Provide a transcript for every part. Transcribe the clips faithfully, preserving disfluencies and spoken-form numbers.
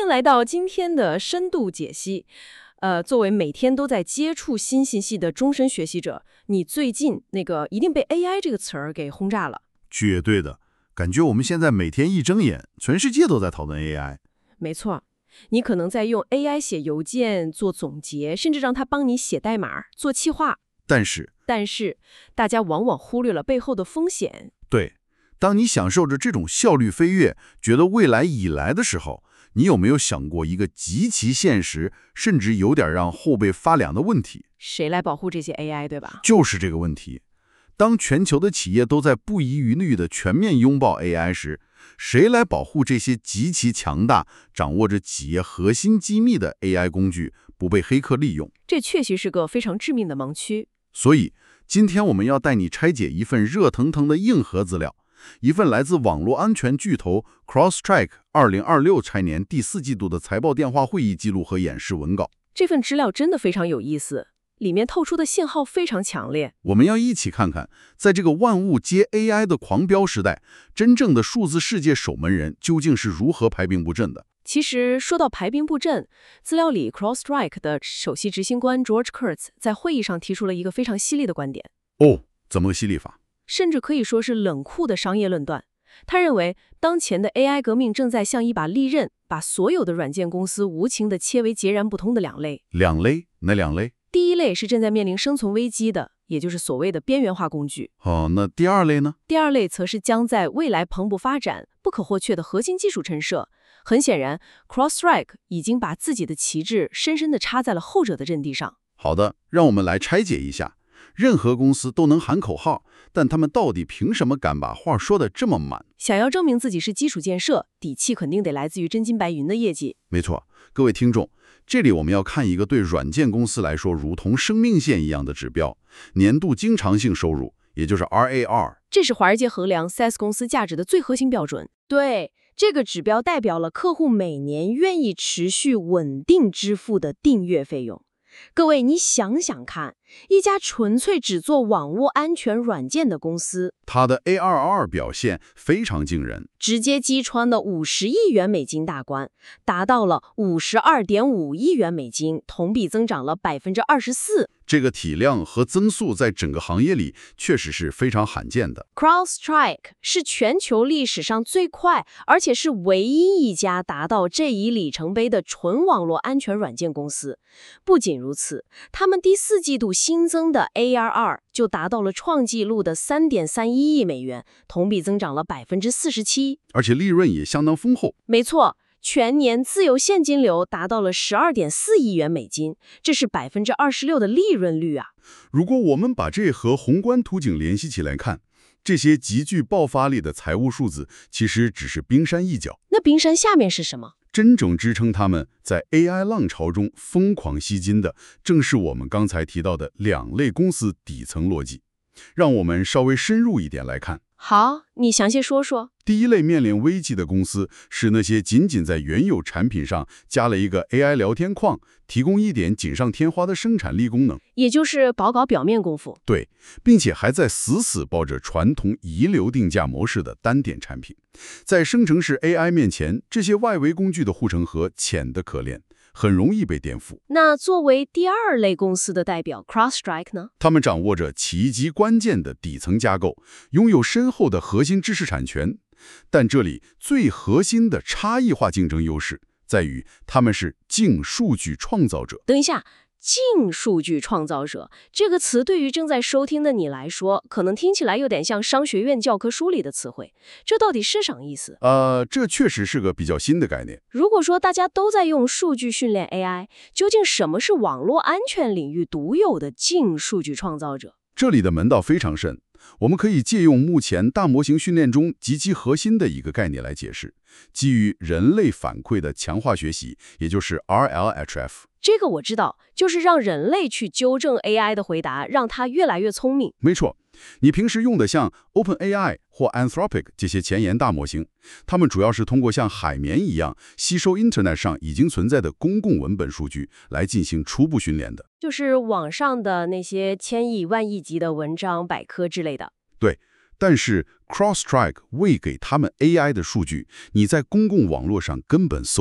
来到今天的深度解析。呃，作为每天都在接触新信息的终身学习者，你最近那个一定被 A I 这个词儿给轰炸了。 绝对的，感觉我们现在每天一睁眼，全世界都在讨论 A I。 没错，你可能在用 A I 写邮件、做总结，甚至让它帮你写代码、做企划。 但是， 但是大家往往忽略了背后的风险。 对，当你享受着这种效率飞跃，觉得未来已来的时候，你有没有想过一个极其现实，甚至有点让后背发凉的问题？ 谁来保护这些 A I， 对吧？ 就是这个问题。当全球的企业都在不遗余力地全面拥抱 A I 时，谁来保护这些极其强大、掌握着企业核心机密的 A I 工具不被黑客利用？ 这确实是个非常致命的盲区。 所以，今天我们要带你拆解一份热腾腾的硬核资料，一份来自网络安全巨头 CrowdStrike 二零二六财年第四季度的财报电话会议记录和演示文稿。 这份资料真的非常有意思，里面透出的信号非常强烈。 我们要一起看看，在这个万物皆 A I 的狂飙时代，真正的数字世界守门人究竟是如何排兵布阵的。 其实说到排兵布阵，资料里 CrowdStrike 的首席执行官 George Kurtz 在会议上提出了一个非常犀利的观点。 哦，怎么个犀利法？ 甚至可以说是冷酷的商业论断。他认为，当前的 A I 革命正在像一把利刃，把所有的软件公司无情地切为截然不同的两类。 两类？哪两类？ 第一类是正在面临生存危机的，也就是所谓的边缘化工具。 哦，那第二类呢？ 第二类则是将在未来蓬勃发展、不可或缺的核心技术陈设。很显然 ，CrowdStrike 已经把自己的旗帜深深地插在了后者的阵地上。 好的，让我们来拆解一下。任何公司都能喊口号，但他们到底凭什么敢把话说得这么满？ 想要证明自己是基础建设，底气肯定得来自于真金白银的业绩。 没错，各位听众，这里我们要看一个对软件公司来说如同生命线一样的指标——年度经常性收入，也就是 R A R。 这是华尔街衡量 SaaS 公司价值的最核心标准。对，这个指标代表了客户每年愿意持续稳定支付的订阅费用。各位，你想想看，一家纯粹只做网络安全软件的公司， 它的 A R R 表现非常惊人， 直接击穿了五十亿元美金大关，达到了五十二点五亿元美金，同比增长了百分之二十四。 这个体量和增速在整个行业里确实是非常罕见的。 CrowdStrike 是全球历史上最快，而且是唯一一家达到这一里程碑的纯网络安全软件公司。不仅如此，他们第四季度新增的 A R R 就达到了创纪录的 三点三一亿美元，同比增长了百分之四十七， 而且利润也相当丰厚。 没错。全年自由现金流达到了 十二点四亿元美金，这是 百分之二十六 的利润率啊！ 如果我们把这和宏观图景联系起来看，这些极具爆发力的财务数字其实只是冰山一角。 那冰山下面是什么？ 真正支撑他们在 A I 浪潮中疯狂吸金的，正是我们刚才提到的两类公司底层逻辑。让我们稍微深入一点来看。 好，你详细说说。 第一类面临危机的公司是那些仅仅在原有产品上加了一个 A I 聊天框，提供一点锦上添花的生产力功能， 也就是薄搞表面功夫。 对，并且还在死死抱着传统遗留定价模式的单点产品。在生成式 A I 面前，这些外围工具的护城河浅得可怜，很容易被颠覆。 那作为第二类公司的代表 CrowdStrike 呢？ 他们掌握着奇迹关键的底层架构，拥有深厚的核心知识产权。但这里最核心的差异化竞争优势在于他们是净数据创造者。 等一下，净数据创造者这个词对于正在收听的你来说，可能听起来有点像商学院教科书里的词汇，这到底是什么意思？ 呃，这确实是个比较新的概念。 如果说大家都在用数据训练 A I， 究竟什么是网络安全领域独有的净数据创造者？ 这里的门道非常深，我们可以借用目前大模型训练中极其核心的一个概念来解释，基于人类反馈的强化学习，也就是 R L H F。 这个我知道，就是让人类去纠正 A I 的回答，让它越来越聪明。 没错，你平时用的像 OpenAI 或 Anthropic 这些前沿大模型，它们主要是通过像海绵一样吸收 Internet 上已经存在的公共文本数据来进行初步训练的， 就是网上的那些千亿万亿级的文章、百科之类的。 对，但是 CrowdStrike 喂给他们 A I 的数据，你在公共网络上根本搜不到。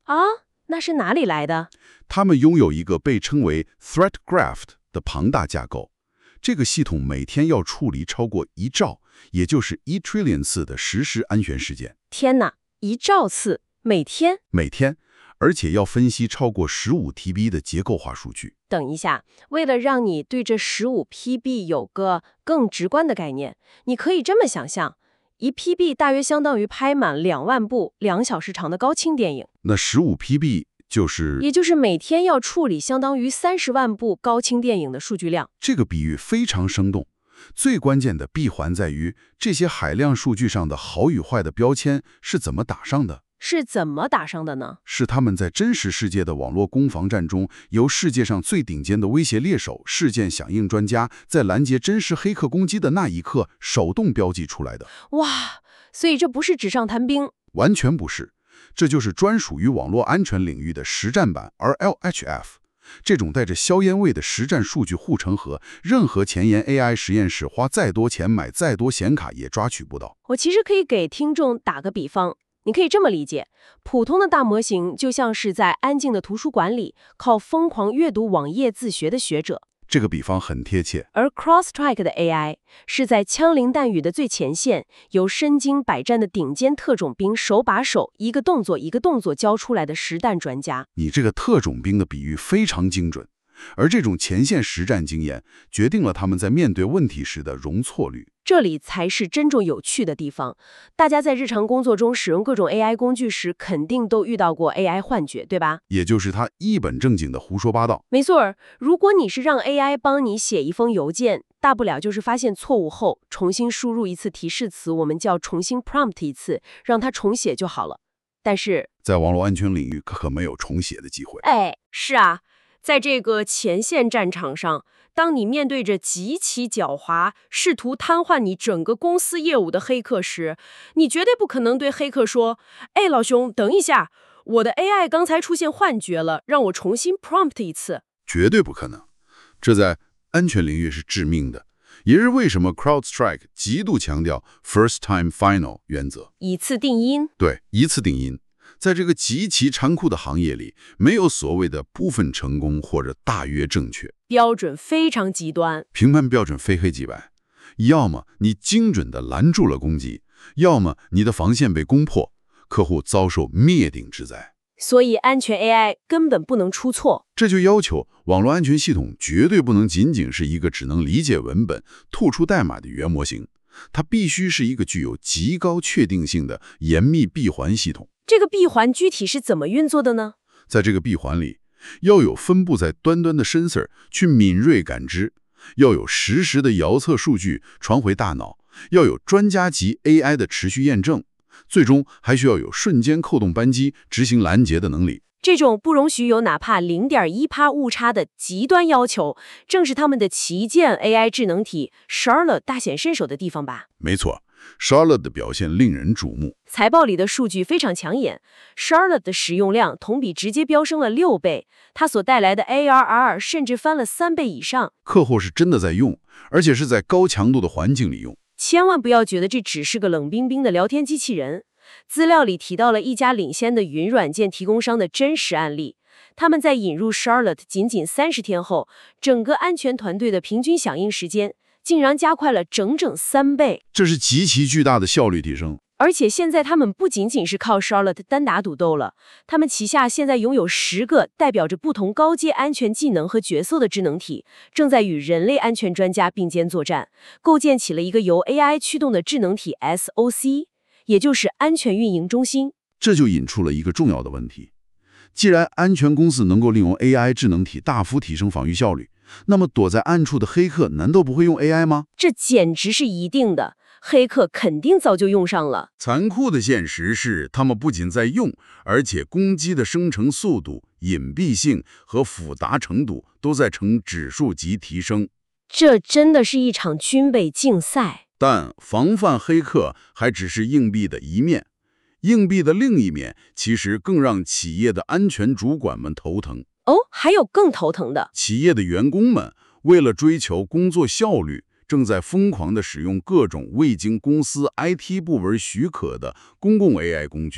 啊，那是哪里来的？ 他们拥有一个被称为 Threat Graph 的庞大架构。这个系统每天要处理超过一兆，也就是一 trillion 次的实时安全事件。 天哪，一兆次，每天？ 每天，而且要分析超过十五 T B 的结构化数据。 等一下，为了让你对这十五 P B 有个更直观的概念，你可以这么想象，一 P B 大约相当于拍满两万部两小时长的高清电影。 那十五 P B 就是， 也就是每天要处理相当于三十万部高清电影的数据量。 这个比喻非常生动。最关键的闭环在于这些海量数据上的好与坏的标签是怎么打上的？ 是怎么打上的呢？ 是他们在真实世界的网络攻防战中，由世界上最顶尖的威胁猎手、事件响应专家，在拦截真实黑客攻击的那一刻手动标记出来的。 哇，所以这不是纸上谈兵， 完全不是。这就是专属于网络安全领域的实战版 R L H F， 这种带着硝烟味的实战数据护城河，任何前沿 A I 实验室花再多钱买再多显卡也抓取不到。 我其实可以给听众打个比方，你可以这么理解，普通的大模型就像是在安静的图书馆里靠疯狂阅读网页自学的学者。 这个比方很贴切。 而 CrowdStrike 的 A I 是在枪林弹雨的最前线，由身经百战的顶尖特种兵手把手一个动作一个动作教出来的实弹专家。 你这个特种兵的比喻非常精准，而这种前线实战经验决定了他们在面对问题时的容错率。 这里才是真正有趣的地方。大家在日常工作中使用各种 A I 工具时，肯定都遇到过 A I 幻觉，对吧？ 也就是他一本正经的胡说八道。 没错儿，如果你是让 A I 帮你写一封邮件，大不了就是发现错误后重新输入一次提示词，我们叫重新 prompt 一次，让它重写就好了。但是在网络安全领域可没有重写的机会。 哎，是啊，在这个前线战场上，当你面对着极其狡猾、试图瘫痪你整个公司业务的黑客时，你绝对不可能对黑客说：“哎，老兄，等一下，我的 A I 刚才出现幻觉了，让我重新 prompt 一次。” 绝对不可能，这在安全领域是致命的。也是为什么 CrowdStrike 极度强调 first time final 原则， 一次定音。 对，一次定音。在这个极其残酷的行业里，没有所谓的部分成功或者大约正确， 标准非常极端， 评判标准非黑即白。要么你精准地拦住了攻击，要么你的防线被攻破，客户遭受灭顶之灾。 所以安全 A I 根本不能出错。 这就要求网络安全系统绝对不能仅仅是一个只能理解文本、吐出代码的原模型，它必须是一个具有极高确定性的严密闭环系统。 这个闭环具体是怎么运作的呢？ 在这个闭环里，要有分布在端端的 sensor 去敏锐感知，要有实时的遥测数据传回大脑，要有专家级 A I 的持续验证，最终还需要有瞬间扣动扳机执行拦截的能力。 这种不容许有哪怕 百分之零点一 误差的极端要求，正是他们的旗舰 A I 智能体 Charlotte 大显身手的地方吧？ 没错， Charlotte 的表现令人瞩目。 财报里的数据非常抢眼， Charlotte 的使用量同比直接飙升了六倍，它所带来的 A R R 甚至翻了三倍以上。 客户是真的在用，而且是在高强度的环境里用。 千万不要觉得这只是个冷冰冰的聊天机器人。资料里提到了一家领先的云软件提供商的真实案例，他们在引入 Charlotte 仅仅三十天后，整个安全团队的平均响应时间竟然加快了整整三倍。 这是极其巨大的效率提升。 而且现在他们不仅仅是靠 Charlotte 单打独斗了，他们旗下现在拥有十个代表着不同高阶安全技能和角色的智能体，正在与人类安全专家并肩作战，构建起了一个由 A I 驱动的智能体 S O C， 也就是安全运营中心。 这就引出了一个重要的问题，既然安全公司能够利用 A I 智能体大幅提升防御效率，那么躲在暗处的黑客难道不会用 A I 吗？ 这简直是一定的，黑客肯定早就用上了。 残酷的现实是，他们不仅在用，而且攻击的生成速度、隐蔽性和复杂程度都在呈指数级提升。 这真的是一场军备竞赛。 但防范黑客还只是硬币的一面，硬币的另一面其实更让企业的安全主管们头疼。 哦，还有更头疼的。 企业的员工们为了追求工作效率，正在疯狂地使用各种未经公司 I T 部门许可的公共 A I 工具。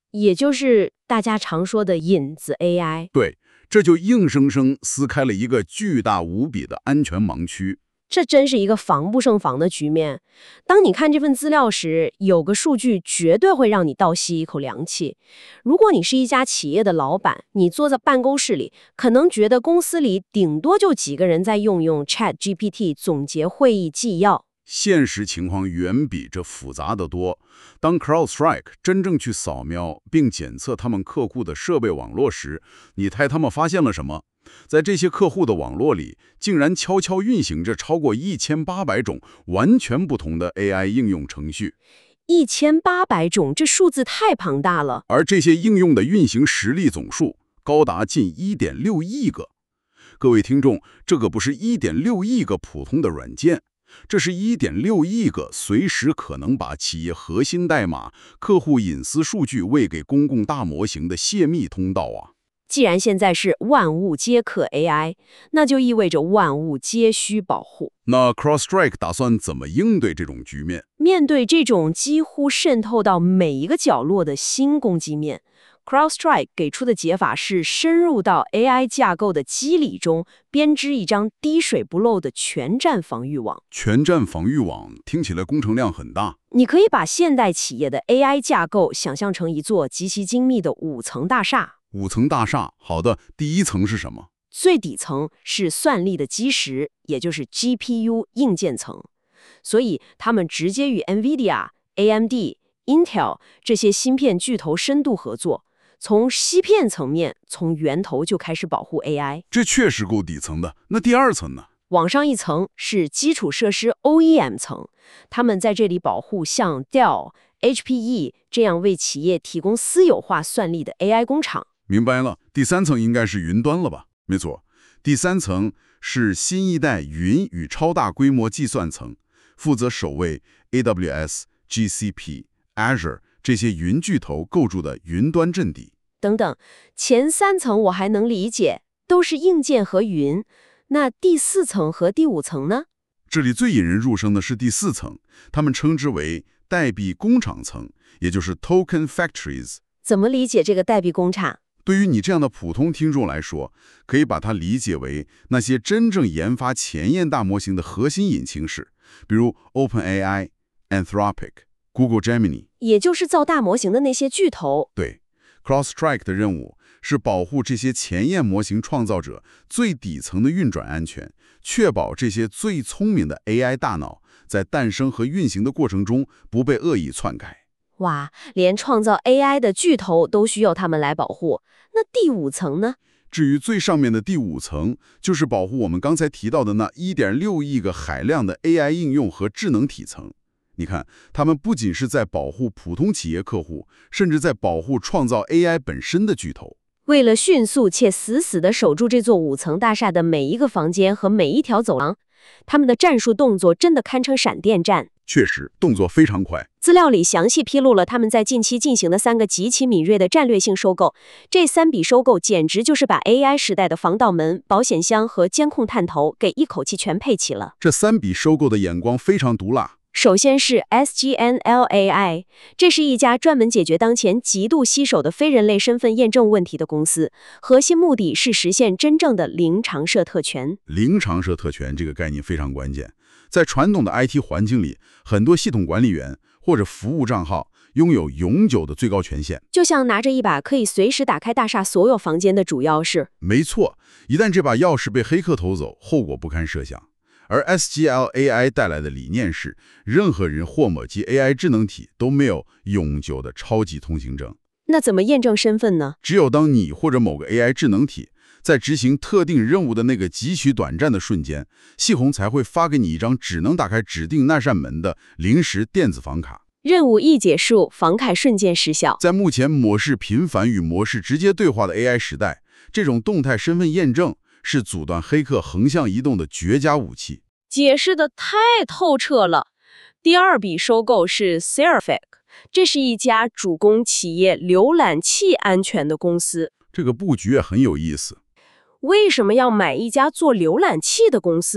也就是大家常说的引子 A I。 对，这就硬生生撕开了一个巨大无比的安全盲区。 这真是一个防不胜防的局面。当你看这份资料时，有个数据绝对会让你倒吸一口凉气。如果你是一家企业的老板，你坐在办公室里，可能觉得公司里顶多就几个人在用用 Chat G P T 总结会议纪要。 现实情况远比这复杂得多。当 CrowdStrike 真正去扫描并检测他们客户的设备网络时，你猜他们发现了什么？在这些客户的网络里，竟然悄悄运行着超过一千八百种完全不同的 A I 应用程序。 一千八百种，这数字太庞大了。 而这些应用的运行实例总数高达近 一点六亿个。各位听众，这个不是 一点六亿个普通的软件，这是 一点六亿个随时可能把企业核心代码、客户隐私数据喂给公共大模型的泄密通道啊！ 既然现在是万物皆可 A I， 那就意味着万物皆需保护。 那 CrowdStrike 打算怎么应对这种局面？ 面对这种几乎渗透到每一个角落的新攻击面， CrowdStrike 给出的解法是深入到 A I 架构的机理中，编织一张滴水不漏的全站防御网。 全站防御网听起来工程量很大。 你可以把现代企业的 A I 架构想象成一座极其精密的五层大厦。 五层大厦，好的，第一层是什么？ 最底层是算力的基石，也就是 G P U 硬件层。所以他们直接与 NVIDIA、A M D、Intel 这些芯片巨头深度合作，从芯片层面，从源头就开始保护 A I。 这确实够底层的。那第二层呢？ 往上一层是基础设施 O E M 层，他们在这里保护像 Dell、H P E 这样为企业提供私有化算力的 A I 工厂。 明白了，第三层应该是云端了吧？没错，第三层是新一代云与超大规模计算层，负责守卫 A W S、G C P、Azure 这些云巨头构筑的云端阵地。 等等，前三层我还能理解，都是硬件和云。那第四层和第五层呢？ 这里最引人入胜的是第四层，他们称之为代币工厂层，也就是 Token Factories。 怎么理解这个代币工厂？ 对于你这样的普通听众来说，可以把它理解为那些真正研发前沿大模型的核心引擎室，比如 OpenAI、Anthropic、Google Gemini， 也就是造大模型的那些巨头。 对 ，CrowdStrike 的任务是保护这些前沿模型创造者最底层的运转安全，确保这些最聪明的 A I 大脑在诞生和运行的过程中不被恶意篡改。 哇，连创造 A I 的巨头都需要他们来保护。那第五层呢？ 至于最上面的第五层，就是保护我们刚才提到的那 一点六亿个海量的 A I 应用和智能体层。你看，他们不仅是在保护普通企业客户，甚至在保护创造 A I 本身的巨头。 为了迅速且死死地守住这座五层大厦的每一个房间和每一条走廊，他们的战术动作真的堪称闪电战。 确实，动作非常快。 资料里详细披露了他们在近期进行的三个极其敏锐的战略性收购，这三笔收购简直就是把 A I 时代的防盗门、保险箱和监控探头给一口气全配齐了。 这三笔收购的眼光非常毒辣。 首先是 S G N L A I， 这是一家专门解决当前极度稀手的非人类身份验证问题的公司，核心目的是实现真正的零常设特权。 零常设特权这个概念非常关键。在传统的 I T 环境里，很多系统管理员或者服务账号拥有永久的最高权限， 就像拿着一把可以随时打开大厦所有房间的主钥匙。 没错，一旦这把钥匙被黑客偷走，后果不堪设想。而 S G L A I 带来的理念是，任何人或某级 A I 智能体都没有永久的超级通行证。 那怎么验证身份呢？ 只有当你或者某个 A I 智能体在执行特定任务的那个极其短暂的瞬间，系统才会发给你一张只能打开指定那扇门的临时电子房卡。 任务一结束，房卡瞬间失效。 在目前模式频繁与模式直接对话的 A I 时代，这种动态身份验证是阻断黑客横向移动的绝佳武器。 解释的太透彻了。第二笔收购是 Seraphic， 这是一家主攻企业浏览器安全的公司。 这个布局也很有意思。 为什么要买一家做浏览器的公司？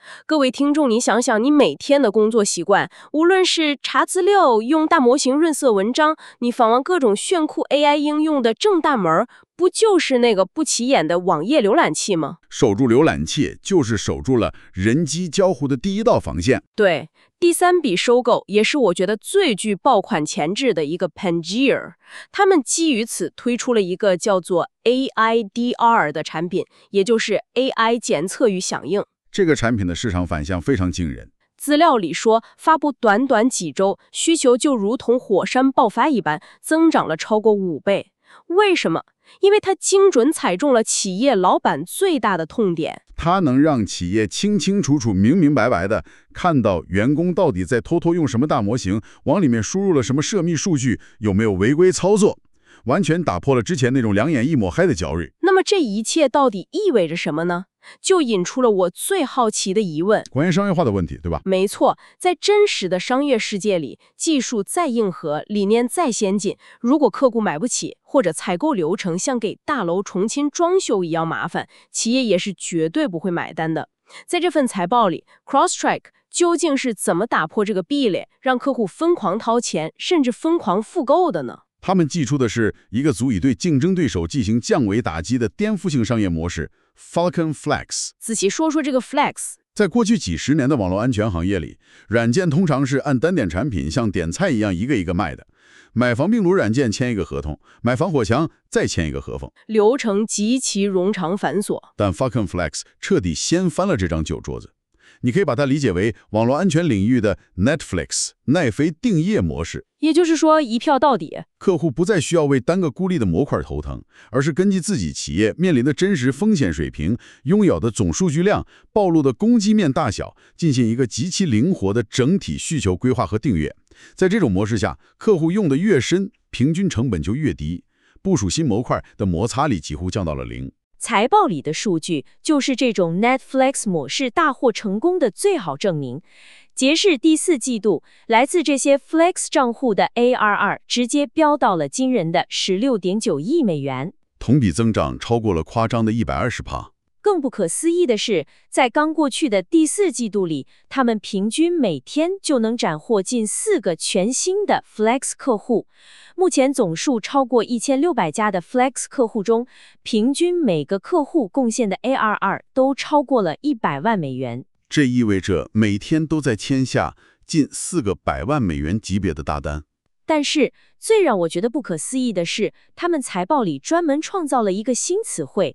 各位听众，你想想，你每天的工作习惯，无论是查资料、用大模型润色文章，你访问各种炫酷 A I 应用的正大门，不就是那个不起眼的网页浏览器吗？ 守住浏览器，就是守住了人机交互的第一道防线。 对，第三笔收购也是我觉得最具爆款潜质的一个 Pangaea， 他们基于此推出了一个叫做 A I D R 的产品，也就是 A I 检测与响应。 这个产品的市场反响非常惊人。 资料里说，发布短短几周，需求就如同火山爆发一般，增长了超过五倍。为什么？因为它精准踩中了企业老板最大的痛点。 它能让企业清清楚楚、明明白白地看到员工到底在偷偷用什么大模型，往里面输入了什么涉密数据，有没有违规操作，完全打破了之前那种两眼一抹黑的焦虑。 那么这一切到底意味着什么呢？就引出了我最好奇的疑问， 关于商业化的问题，对吧？ 没错，在真实的商业世界里，技术再硬核，理念再先进，如果客户买不起，或者采购流程像给大楼重新装修一样麻烦，企业也是绝对不会买单的。在这份财报里 ，Crosstrek 究竟是怎么打破这个壁垒，让客户疯狂掏钱，甚至疯狂复购的呢？ 他们寄出的是一个足以对竞争对手进行降维打击的颠覆性商业模式 Falcon Flex。 仔细说说这个 Flex。 在过去几十年的网络安全行业里，软件通常是按单点产品像点菜一样一个一个卖的。买防病毒软件签一个合同，买防火墙再签一个合同， 流程极其冗长繁琐。 但 Falcon Flex 彻底掀翻了这张旧桌子。你可以把它理解为网络安全领域的 Netflix 奈飞定业模式。 也就是说，一票到底， 客户不再需要为单个孤立的模块头疼，而是根据自己企业面临的真实风险水平、拥有的总数据量、暴露的攻击面大小，进行一个极其灵活的整体需求规划和订阅。在这种模式下，客户用的越深，平均成本就越低，部署新模块的摩擦力几乎降到了零。 财报里的数据就是这种 Netflix 模式大获成功的最好证明。截至第四季度，来自这些 Flex 账户的 A R R 直接飙到了惊人的 十六点九亿美元， 同比增长超过了夸张的 百分之一百二十。 更不可思议的是，在刚过去的第四季度里，他们平均每天就能斩获近四个全新的 Flex 客户。目前总数超过一千六百家的 Flex 客户中，平均每个客户贡献的 A R R 都超过了一百万美元。 这意味着每天都在签下近四个百万美元级别的大单。 但是最让我觉得不可思议的是，他们财报里专门创造了一个新词汇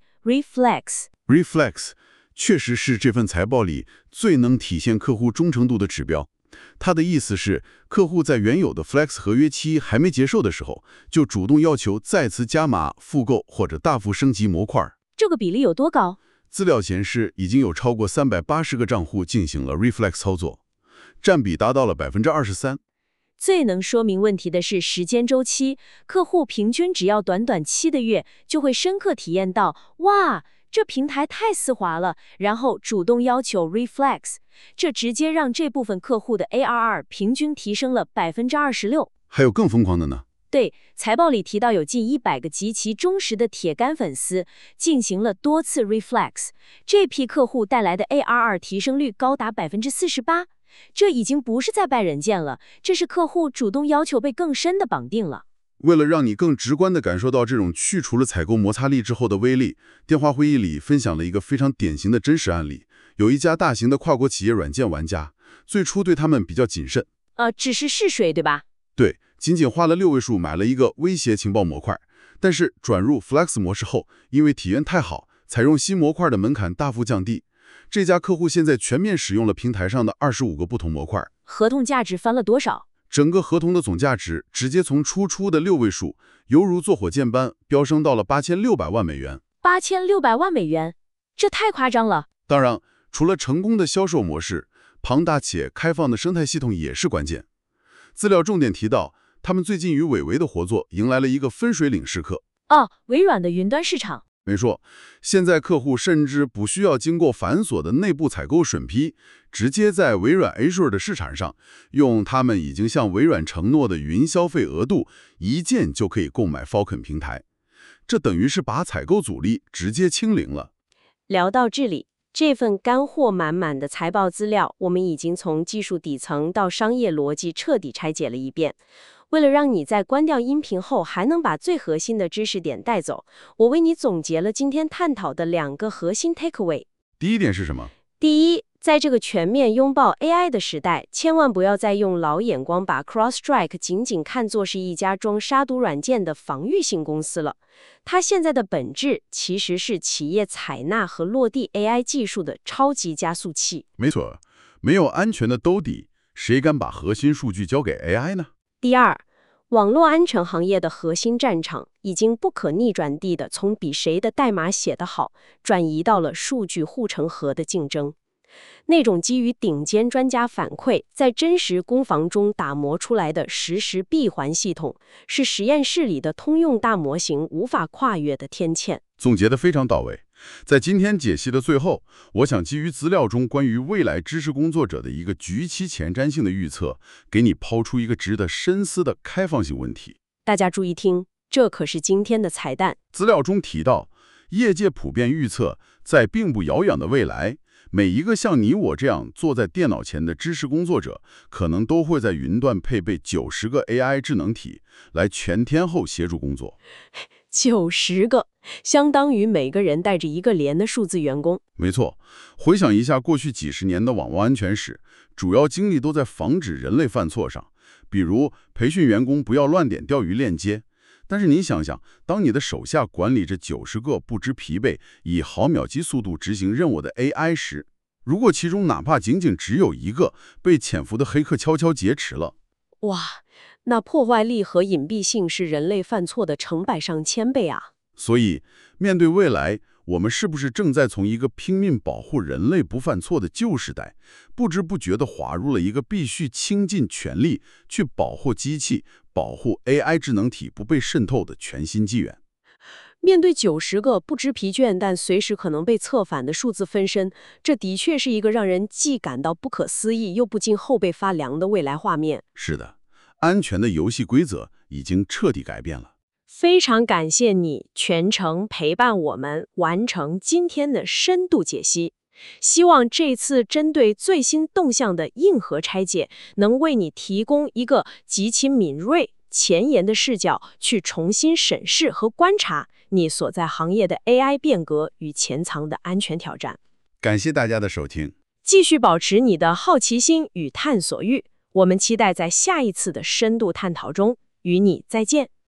Reflex。Reflex 确实是这份财报里最能体现客户忠诚度的指标。它的意思是，客户在原有的 Flex 合约期还没结束的时候，就主动要求再次加码、复购或者大幅升级模块。 这个比例有多高？ 资料显示，已经有超过三百八十个账户进行了 Reflex 操作，占比达到了 百分之二十三。 最能说明问题的是时间周期，客户平均只要短短七个月，就会深刻体验到，哇，这平台太丝滑了，然后主动要求 Reflex， 这直接让这部分客户的 A R R 平均提升了 百分之二十六。 还有更疯狂的呢？ 对，财报里提到有近一百个极其忠实的铁杆粉丝进行了多次 Reflex， 这批客户带来的 A R R 提升率高达 百分之四十八。这已经不是在拜人见了，这是客户主动要求被更深的绑定了。 为了让你更直观地感受到这种去除了采购摩擦力之后的威力，电话会议里分享了一个非常典型的真实案例。有一家大型的跨国企业软件玩家，最初对他们比较谨慎， 呃，只是试水，对吧？ 对，仅仅花了六位数买了一个威胁情报模块。但是转入 Flex 模式后，因为体验太好，采用新模块的门槛大幅降低。这家客户现在全面使用了平台上的二十五个不同模块， 合同价值翻了多少？ 整个合同的总价值直接从初出的六位数，犹如坐火箭般飙升到了八千六百万美元。 八千六百万美元，这太夸张了。 当然，除了成功的销售模式，庞大且开放的生态系统也是关键。资料重点提到，他们最近与伟维的合作迎来了一个分水岭时刻。 哦，微软的云端市场。 没错，现在客户甚至不需要经过繁琐的内部采购审批，直接在微软 Azure 的市场上，用他们已经向微软承诺的云消费额度，一键就可以购买 Falcon 平台。这等于是把采购阻力直接清零了。 聊到这里， 这份干货满满的财报资料，我们已经从技术底层到商业逻辑彻底拆解了一遍。为了让你在关掉音频后还能把最核心的知识点带走，我为你总结了今天探讨的两个核心 takeaway。 第一点是什么？ 第一，在这个全面拥抱 A I 的时代，千万不要再用老眼光把 CrowdStrike 仅仅看作是一家装杀毒软件的防御性公司了。它现在的本质其实是企业采纳和落地 A I 技术的超级加速器。 没错，没有安全的兜底，谁敢把核心数据交给 A I 呢？ 第二，网络安全行业的核心战场已经不可逆转地的从比谁的代码写得好，转移到了数据护城河的竞争。那种基于顶尖专家反馈，在真实攻防中打磨出来的实时闭环系统，是实验室里的通用大模型无法跨越的天堑。 总结得非常到位。在今天解析的最后，我想基于资料中关于未来知识工作者的一个极其前瞻性的预测，给你抛出一个值得深思的开放性问题。 大家注意听，这可是今天的彩蛋。 资料中提到，业界普遍预测，在并不遥远的未来，每一个像你我这样坐在电脑前的知识工作者，可能都会在云端配备九十个 A I 智能体，来全天候协助工作。 九十个，相当于每个人带着一个连的数字员工。 没错，回想一下过去几十年的网络安全史，主要精力都在防止人类犯错上，比如培训员工不要乱点钓鱼链接。但是你想想，当你的手下管理着九十个不知疲惫、以毫秒级速度执行任务的 A I 时，如果其中哪怕仅仅只有一个被潜伏的黑客悄悄劫持了， 哇，那破坏力和隐蔽性是人类犯错的成百上千倍啊！ 所以，面对未来，我们是不是正在从一个拼命保护人类不犯错的旧时代，不知不觉地滑入了一个必须倾尽全力去保护机器、保护 A I 智能体不被渗透的全新纪元？ 面对九十个不知疲倦但随时可能被策反的数字分身，这的确是一个让人既感到不可思议又不禁后背发凉的未来画面。 是的，安全的游戏规则已经彻底改变了。 非常感谢你全程陪伴我们完成今天的深度解析，希望这次针对最新动向的硬核拆解，能为你提供一个极其敏锐、前沿的视角，去重新审视和观察你所在行业的 A I 变革与潜藏的安全挑战。 感谢大家的收听， 继续保持你的好奇心与探索欲，我们期待在下一次的深度探讨中与你再见。